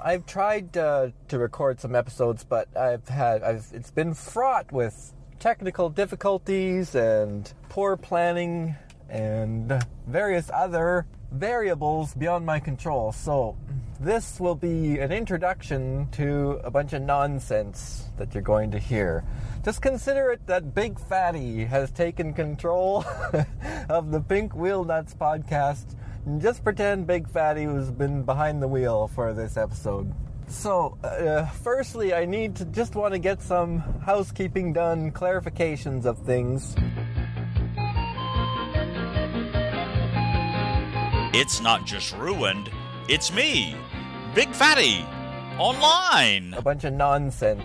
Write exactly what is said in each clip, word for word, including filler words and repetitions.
I've tried uh, to record some episodes, but I've had I've, it's been fraught with technical difficulties and poor planning and various other variables beyond my control. So this will be an introduction to a bunch of nonsense that you're going to hear. Just consider it that Big Fatty has taken control of the Pink Wheel Nuts podcast. Just pretend Big Fatty has been behind the wheel for this episode. So, uh, firstly, I need to just want to get some housekeeping done, clarifications of things. It's not just ruined, it's me, Big Fatty, online. A bunch of nonsense.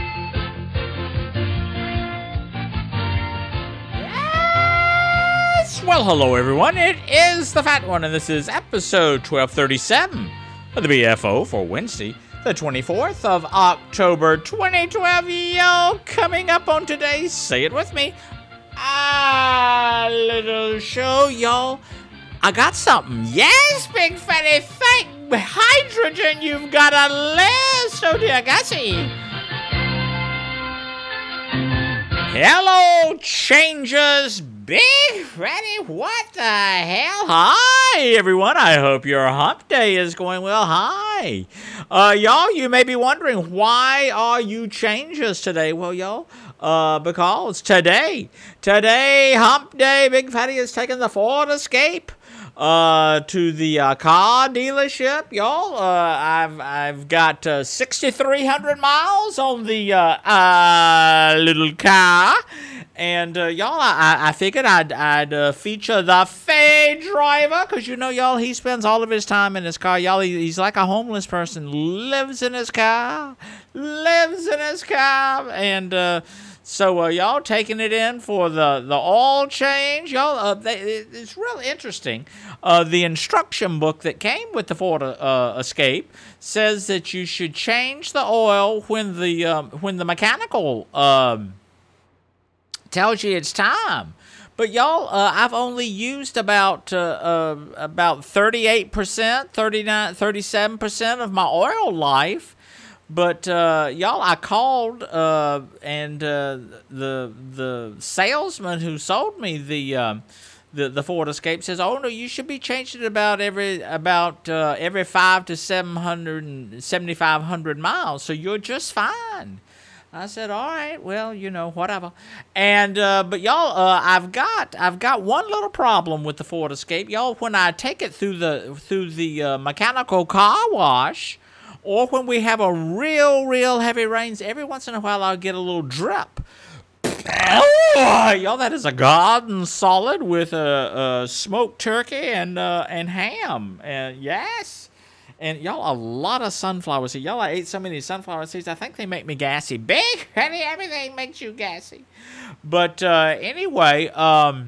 Well, hello everyone, it is the Fat One, and this is episode twelve thirty-seven of the B F O for Wednesday, the twenty-fourth of October, twenty twelve. Yo, coming up on today's, say it with me, a little show, y'all. I got something. Yes, Big Fatty, thank hydrogen, you've got a list. Oh dear, Gussie. Hello, changers. Big Fatty, what the hell? Hi, everyone. I hope your hump day is going well. Hi. Uh, y'all, you may be wondering, why are you changers today? Well, y'all, uh, because today, today, hump day, Big Fatty is taking the Ford Escape uh, to the uh, car dealership, y'all. Uh, I've I've got uh, sixty-three hundred miles on the uh, uh, little car. And, uh, y'all, I, I figured I'd, I'd uh, feature the Faye driver, because, you know, y'all, he spends all of his time in his car. Y'all, he, he's like a homeless person, lives in his car, lives in his car. And uh, so, uh, y'all, taking it in for the, the oil change. Y'all, uh, they, it's really interesting. Uh, the instruction book that came with the Ford uh, Escape says that you should change the oil when the, um, when the mechanical Um, tells you it's time. But y'all, uh, I've only used about uh, uh, about thirty-eight percent, thirty-nine, thirty-seven percent of my oil life. But uh, y'all, I called uh, and uh, the the salesman who sold me the uh, the the Ford Escape says, "Oh no, you should be changing it about every about uh, every five to seven hundred and seventy five hundred miles. So you're just fine." I said, all right, well, you know, whatever. And, uh, but y'all, uh, I've got, I've got one little problem with the Ford Escape. Y'all, when I take it through the, through the, uh, mechanical car wash, or when we have a real, real heavy rains, every once in a while I'll get a little drip. Y'all, that is a garden solid with a, a smoked turkey and, uh, and ham. And yes. And y'all, a lot of sunflower seeds. Y'all, I ate so many sunflower seeds, I think they make me gassy. Big, honey, everything makes you gassy. But uh, anyway, um,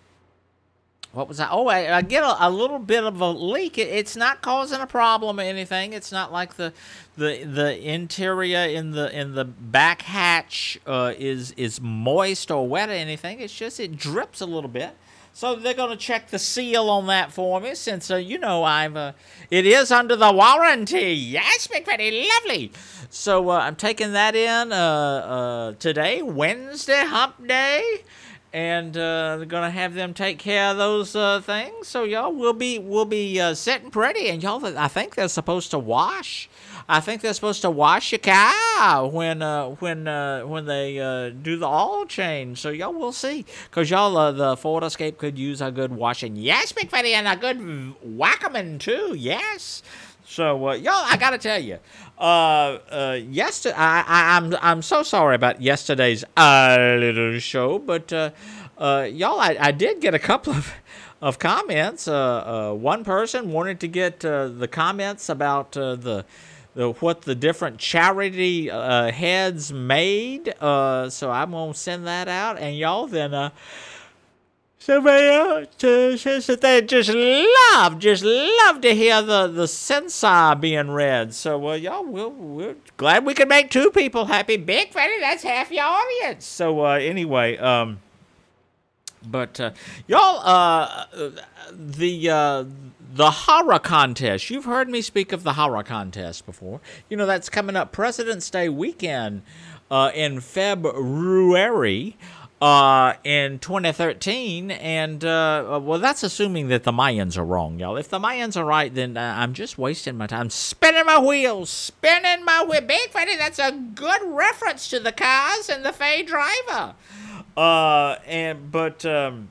what was I? Oh, I, I get a, a little bit of a leak. It, it's not causing a problem or anything. It's not like the the the interior in the in the back hatch uh, is is moist or wet or anything. It's just it drips a little bit. So they're going to check the seal on that for me, since, uh, you know, I'm, uh, it is under the warranty. Yes, Big Fatty, lovely. So uh, I'm taking that in uh, uh, today, Wednesday, hump day, and uh, they're going to have them take care of those uh, things. So, y'all, we'll be, we'll be uh, sitting pretty, and y'all, I think they're supposed to wash. I think they're supposed to wash your car when uh, when uh, when they uh, do the oil change. So y'all will see, cause y'all uh, the Ford Escape could use a good washing. Yes, Big Fatty, and a good whack-a-man too. Yes. So uh, y'all, I gotta tell you, uh, uh, yesterday I, I I'm I'm so sorry about yesterday's uh, little show, but uh, uh, y'all, I, I did get a couple of. Of comments. Uh, uh, one person wanted to get uh, the comments about uh, the, the what the different charity uh, heads made. Uh, so I'm gonna send that out, and y'all then. Uh, Somebody else uh, says that they just love, just love to hear the the censor being read. So well, y'all, we're, we're glad we could make two people happy. Big Fatty, that's half your audience. So uh, anyway, um. But uh, y'all, uh, the uh, the horror contest. You've heard me speak of the horror contest before. You know, that's coming up President's Day weekend uh, in February. Uh, in twenty thirteen, and, uh, well, that's assuming that the Mayans are wrong, y'all. If the Mayans are right, then uh, I'm just wasting my time spinning my wheels, spinning my wheel. Big Fatty, that's a good reference to the Cars and the Faye Driver. Uh, and, but, um,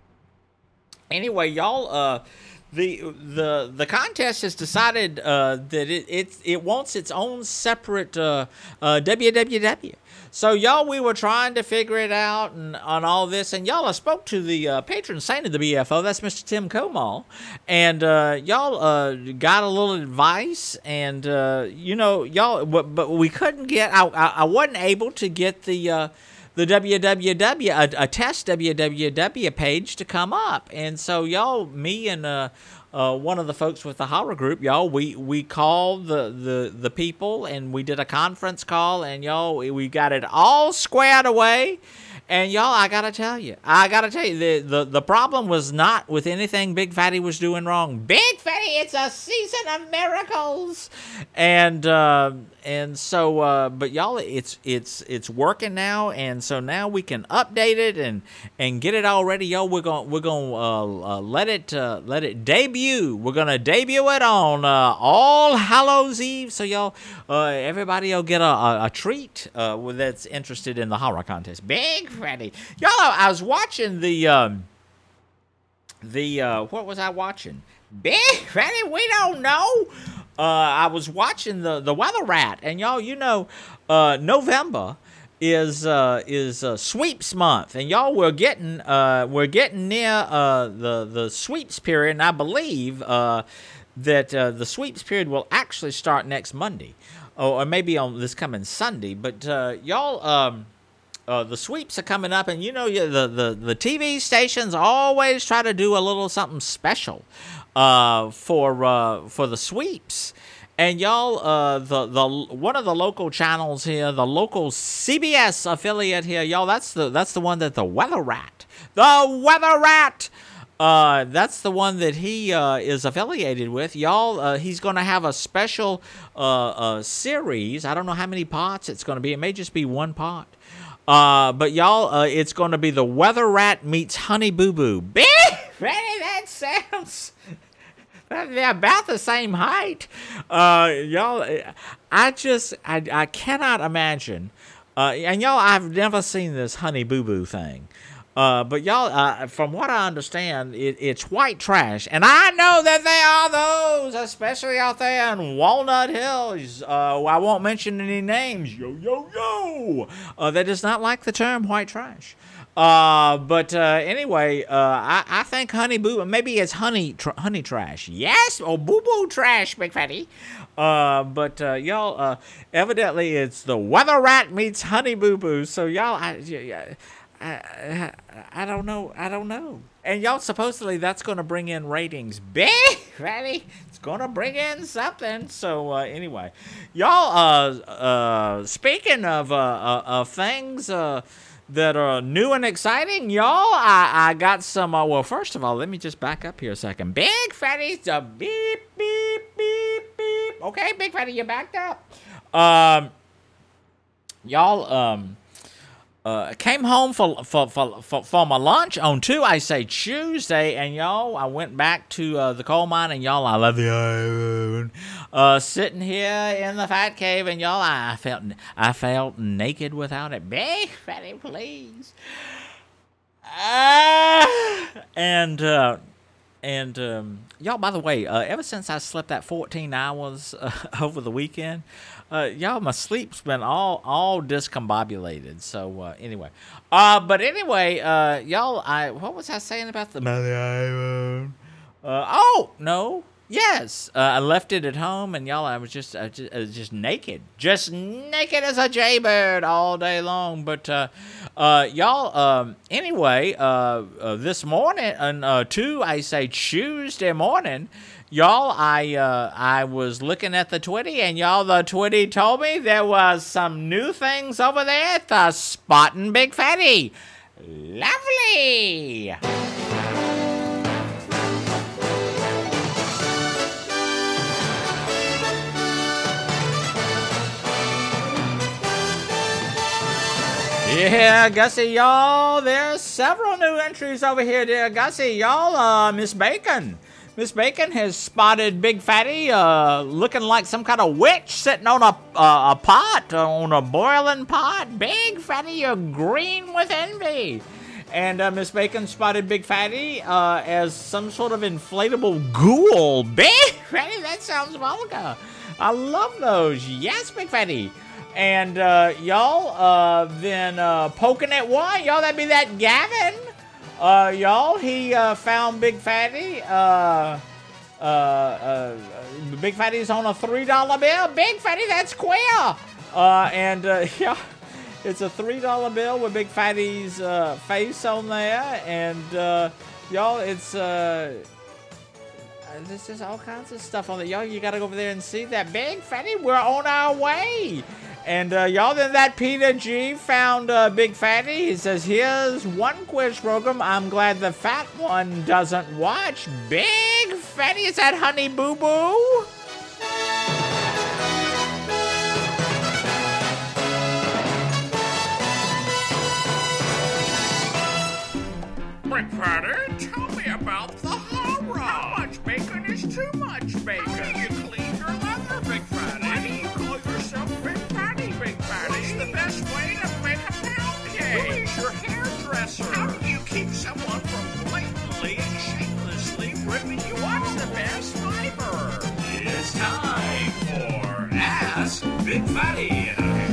anyway, y'all, uh, the, the, the contest has decided, uh, that it, it, it wants its own separate, uh, uh, W W W. So, y'all, we were trying to figure it out and on all this. And, y'all, I spoke to the uh, patron saint of the B F O. That's Mister Tim Comal. And, uh, y'all uh, got a little advice. And, uh, you know, y'all, but, but we couldn't get, I, I, I wasn't able to get the, uh, the W W W, a, a test W W W page to come up. And so, y'all, me and, uh, Uh, one of the folks with the horror group, y'all, we, we called the, the, the people, and we did a conference call, and y'all, we, we got it all squared away. And y'all, I gotta tell you, I gotta tell you, the, the, the problem was not with anything Big Fatty was doing wrong. Big Fatty, it's a season of miracles. And uh, and so, uh, but y'all, it's it's it's working now, and so now we can update it and and get it all ready. Y'all, we're gonna we're gonna uh, uh, let it uh, let it debut. We're gonna debut it on uh, All Hallows Eve. So y'all, uh, everybody will get a, a, a treat uh, that's interested in the horror contest. Big Fatty, y'all, I was watching the um, the uh, what was I watching? Big Fatty, we don't know. Uh, I was watching the, the Weather Rat, and y'all, you know, uh, November is uh, is uh, sweeps month, and y'all, we're getting uh, we're getting near uh, the the sweeps period, and I believe uh, that uh, the sweeps period will actually start next Monday, or, or maybe on this coming Sunday. But uh, y'all, um, uh, the sweeps are coming up, and you know, the the the T V stations always try to do a little something special. Uh, for uh, for the sweeps, and y'all, uh, the the one of the local channels here, the local C B S affiliate here, y'all, that's the that's the one that the Weather Rat, the Weather Rat, uh, that's the one that he uh, is affiliated with, y'all. Uh, he's gonna have a special uh, uh series. I don't know how many parts it's gonna be. It may just be one part. Uh, but y'all, uh, it's gonna be the Weather Rat meets Honey Boo Boo. Big Fatty, that sounds. They're about the same height. Uh, y'all, I just, I, I cannot imagine. Uh, and y'all, I've never seen this Honey Boo Boo thing. Uh, but y'all, uh, from what I understand, it, it's white trash. And I know that they are those, especially out there in Walnut Hills. Uh, I won't mention any names. Yo, yo, yo. Uh, that does not like the term white trash. Uh, but uh, anyway, uh, I, I think Honey Boo, maybe it's honey tr- honey trash. Yes, or Boo Boo trash, Big Fatty. Uh, but uh, y'all, uh, evidently it's the Weather Rat meets Honey Boo Boo. So y'all, I, I, I, I don't know, I don't know. And y'all, supposedly that's going to bring in ratings. Big Fatty, it's going to bring in something. So uh, anyway, y'all, uh, uh, speaking of uh, uh, of things. Uh, that are new and exciting, y'all. I, I got some, uh, well, first of all, let me just back up here a second. Big Fatty's a beep, beep, beep, beep. Okay, Big Fatty, you backed up. Um, y'all, um, uh, came home for, for, for, for, for my lunch on two, I say Tuesday, and y'all, I went back to uh, the coal mine, and y'all, I love the iron. Uh, sitting here in the fat cave, and y'all, I felt, I felt naked without it. Big Fatty, please. Uh, and, uh, and, um, y'all, by the way, uh, ever since I slept that fourteen hours uh, over the weekend, uh, y'all, my sleep's been all, all discombobulated. So, uh, anyway, uh, but anyway, uh, y'all, I, what was I saying about the, uh, oh, no. Yes, uh, I left it at home, and y'all, I was just, I just, I was just naked, just naked as a jaybird all day long. But uh, uh, y'all, um, anyway, uh, uh, this morning, on uh, two, I say Tuesday morning, y'all, I, uh, I was looking at the Twitty, and y'all, the Twitty told me there was some new things over there at the Spottin' Big Fatty. Lovely. Yeah, Gussie, y'all, there's several new entries over here, dear Gussie. Y'all, uh, Miss Bacon. Miss Bacon has spotted Big Fatty uh, looking like some kind of witch sitting on a, uh, a pot, on a boiling pot. Big Fatty, you're green with envy. And uh, Miss Bacon spotted Big Fatty uh, as some sort of inflatable ghoul. Big Fatty, that sounds vulgar. I love those. Yes, Big Fatty. And uh, y'all, uh, then uh, poking at one, y'all, that'd be that Gavin. Uh, y'all, he uh, found Big Fatty. Uh, uh, uh, Big Fatty's on a three dollar bill. Big Fatty, that's queer. Uh, and uh, yeah, it's a three dollar bill with Big Fatty's uh, face on there. And uh, y'all, it's uh, there's just all kinds of stuff on there. Y'all, you gotta go over there and see that. Big Fatty, we're on our way. And uh, y'all, then that Peter G found uh, Big Fatty. He says, here's one quiz program I'm glad the fat one doesn't watch. Big Fatty, is that Honey Boo Boo? Big Fatty, tell me about the horror. How much bacon is too much bacon? How do you clean your leather, Big Fatty? Why do you call yourself Big Fatty, Big Fatty? What's the best way to make a pound cake? Who is your hairdresser? How do you keep someone from blatantly and shamelessly ripping you off? What's the best fiber? It's time for Ask Big Fatty.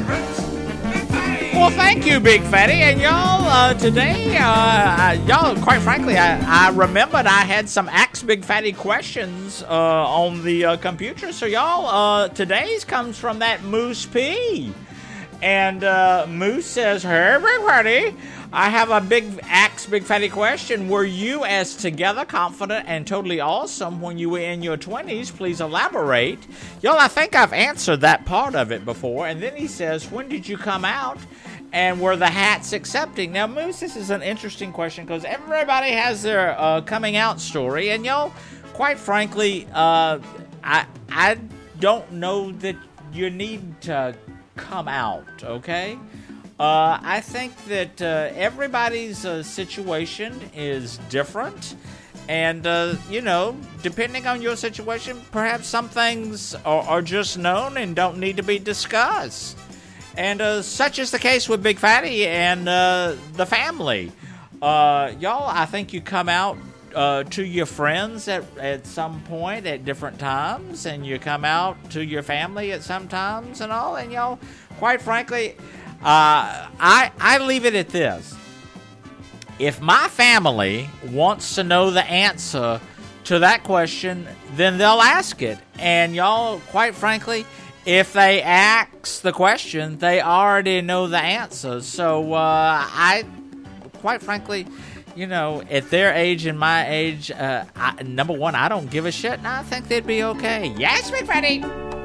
Well, thank you, Big Fatty. And y'all, uh, today, uh, uh, y'all, quite frankly, I, I remembered I had some Ask Big Fatty questions uh, on the uh, computer. So, y'all, uh, today's comes from that Moose P. And uh, Moose says, hey, Big Fatty, I have a big Ask Big Fatty question. Were you as together, confident, and totally awesome when you were in your twenties? Please elaborate. Y'all, I think I've answered that part of it before. And then he says, when did you come out? And were the hats accepting? Now, Moose, this is an interesting question because everybody has their uh, coming out story. And, y'all, quite frankly, uh, I, I don't know that you need to come out, okay? Uh, I think that uh, everybody's uh, situation is different. And, uh, you know, depending on your situation, perhaps some things are, are just known and don't need to be discussed. And uh, such is the case with Big Fatty and uh, the family. Uh, y'all, I think you come out uh, to your friends at, at some point at different times. And you come out to your family at some times and all. And, y'all, quite frankly, uh, I, I leave it at this. If my family wants to know the answer to that question, then they'll ask it. And, y'all, quite frankly, if they ask the question, they already know the answer. So, uh, I, quite frankly, you know, at their age and my age, uh, I, number one, I don't give a shit, and I think they'd be okay. Yes, Big Fatty!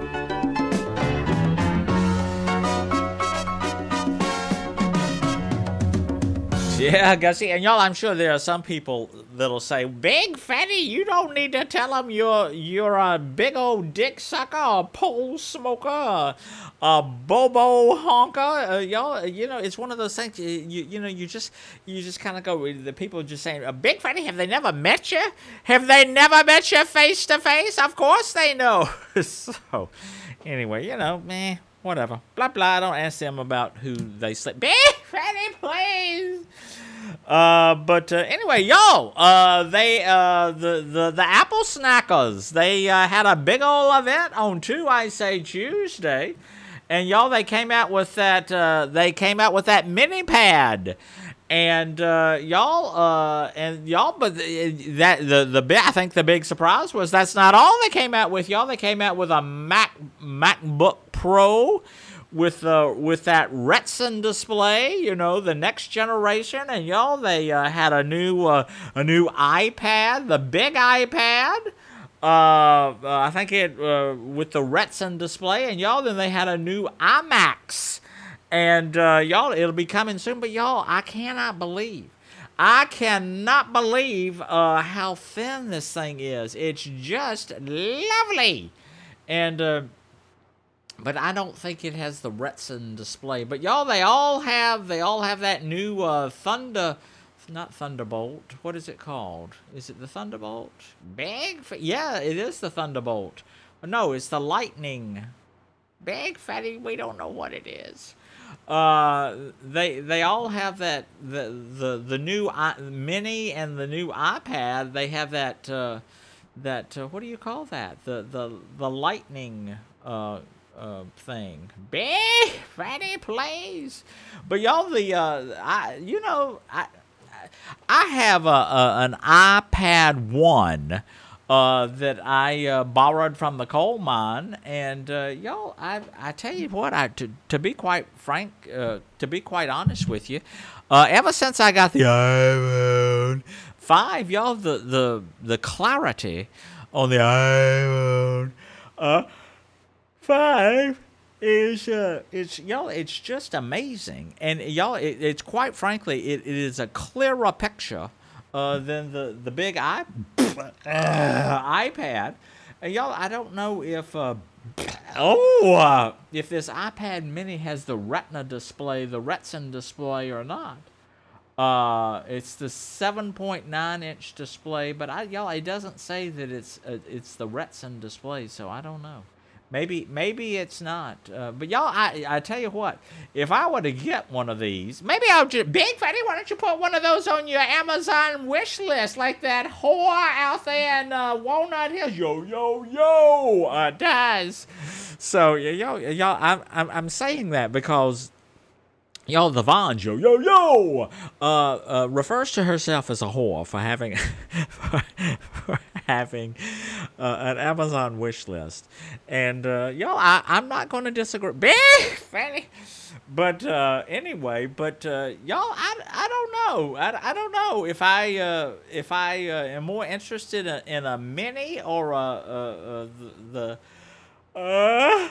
Yeah, Gussie, and y'all, I'm sure there are some people that'll say, Big Fatty, you don't need to tell them you're you're a big old dick sucker, a pole smoker, a bobo honker. Uh, y'all, you know, it's one of those things. You you, you know, you just you just kind of go. The people just saying, Big Fatty, have they never met you? Have they never met you face to face? Of course they know. So, anyway, you know, meh. Whatever. Blah, blah. I don't ask them about who they sleep. Big Fatty, please. Uh, but uh, anyway, y'all, uh, they, uh, the, the, the Apple Snackers, they uh, had a big old event on two, I say, Tuesday. And y'all, they came out with that, uh, they came out with that mini pad. And uh, y'all, uh, and y'all, but that the the big, I think the big surprise was that's not all they came out with. Y'all, they came out with a Mac MacBook Pro with uh, with that Retina display. You know, the next generation. And y'all, they uh, had a new uh, a new iPad, the big iPad. Uh, uh, I think it uh, with the Retina display. And y'all, then they had a new iMac. And, uh, y'all, it'll be coming soon. But, y'all, I cannot believe, I cannot believe uh, how thin this thing is. It's just lovely. And, uh, but I don't think it has the Retson display. But y'all, they all have they all have that new uh, Thunder, not Thunderbolt. What is it called? Is it the Thunderbolt? Big? Yeah, it is the Thunderbolt. No, it's the Lightning. Big Fatty, we don't know what it is. Uh, they they all have that the the the new I, Mini and the new iPad. They have that uh, that uh, what do you call that? The the the Lightning uh, uh, thing. Big Fatty plays. But y'all, the uh, I you know I I have a, a an iPad one. Uh, that I uh, borrowed from the coal mine, and uh, y'all, I I tell you what, I to to be quite frank, uh, to be quite honest with you, uh, ever since I got the iPhone five, y'all, the the the clarity on the iPhone uh, five is uh, it's y'all, it's just amazing, and y'all, it, it's quite frankly, it, it is a clearer picture uh, than the the big iPad. Uh, iPad, and y'all, I don't know if uh, oh uh, if this iPad Mini has the Retina display, the Retson display, or not. Uh, it's the seven point nine inch display, but I y'all, it doesn't say that it's uh, it's the Retson display, so I don't know. Maybe maybe it's not. Uh, but y'all, I I tell you what, if I were to get one of these, maybe I'll just Big Fatty. Why don't you put one of those on your Amazon wish list, like that whore out there in uh, Walnut Hills? Yo yo yo, uh, does. So yo y'all, I'm I'm I'm saying that because. Y'all, the Vons, yo, yo, yo, uh, uh, refers to herself as a whore for having, for, for having uh, an Amazon wish list. And, uh, y'all, I, I'm not going to disagree. Big Fatty. But, uh, anyway, but, uh, y'all, I, I don't know. I, I don't know if I, uh, if I uh, am more interested in, in a Mini or a, uh, uh, the, the uh...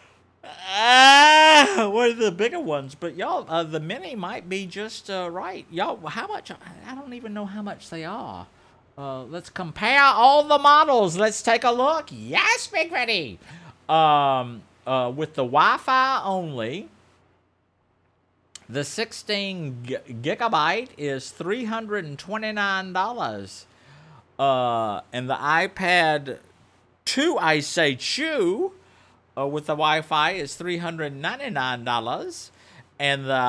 Ah, uh, what are the bigger ones? But y'all, uh, the Mini might be just uh, right. Y'all, how much? I don't even know how much they are. Uh, let's compare all the models. Let's take a look. Yes, Big Fatty. Um, uh, with the Wi-Fi only, the sixteen g- gigabyte is three hundred and twenty-nine dollars. Uh, and the iPad two, I say two. Uh, with the Wi-Fi is three hundred ninety-nine dollars, and the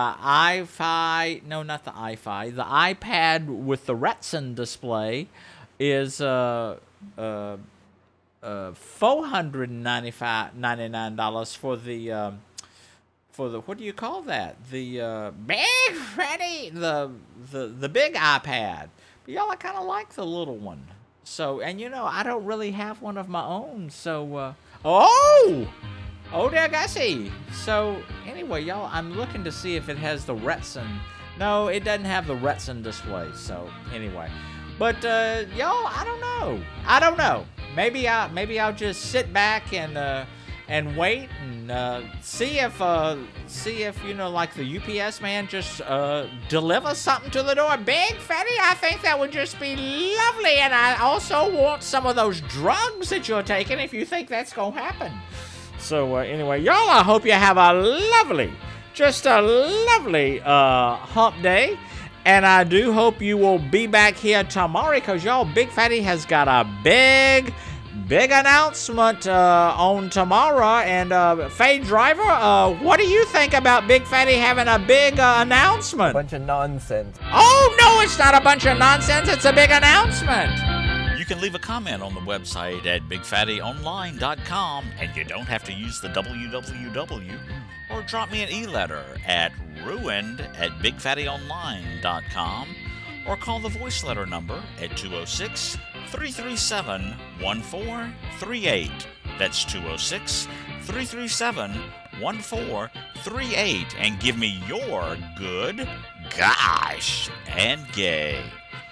iFi, no, not the iFi, the iPad with the Retson display is uh, uh, uh, four hundred ninety-nine dollars for the, um, for the, what do you call that? The uh, Big Fatty, the, the, the big iPad. But y'all, I kind of like the little one. So, and you know, I don't really have one of my own, so... Uh, Oh! Oh, there, Gussie. So, anyway, y'all, I'm looking to see if it has the Retson. No, it doesn't have the Retson display, so, anyway. But, uh, y'all, I don't know. I don't know. Maybe, I, maybe I'll just sit back and, uh, and wait and, uh, see if, uh, see if, you know, like the U P S man just, uh, delivers something to the door. Big Fatty, I think that would just be lovely. And I also want some of those drugs that you're taking if you think that's gonna happen. So, uh, anyway, y'all, I hope you have a lovely, just a lovely, uh, hump day. And I do hope you will be back here tomorrow, because y'all, Big Fatty has got a big, big announcement uh, on tomorrow. And uh, Faye Driver, uh, what do you think about Big Fatty having a big uh, announcement? A bunch of nonsense. Oh, no, it's not a bunch of nonsense. It's a big announcement. You can leave a comment on the website at big fatty online dot com, and you don't have to use the w w w, or drop me an e-letter at ruined at big fatty online dot com, or call the voice letter number at two oh six, three three seven, one four three eight. That's two oh six, three three seven, one four three eight, and give me your good, gosh, and gay.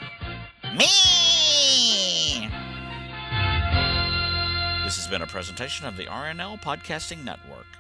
Me! This has been a presentation of the R N L Podcasting Network.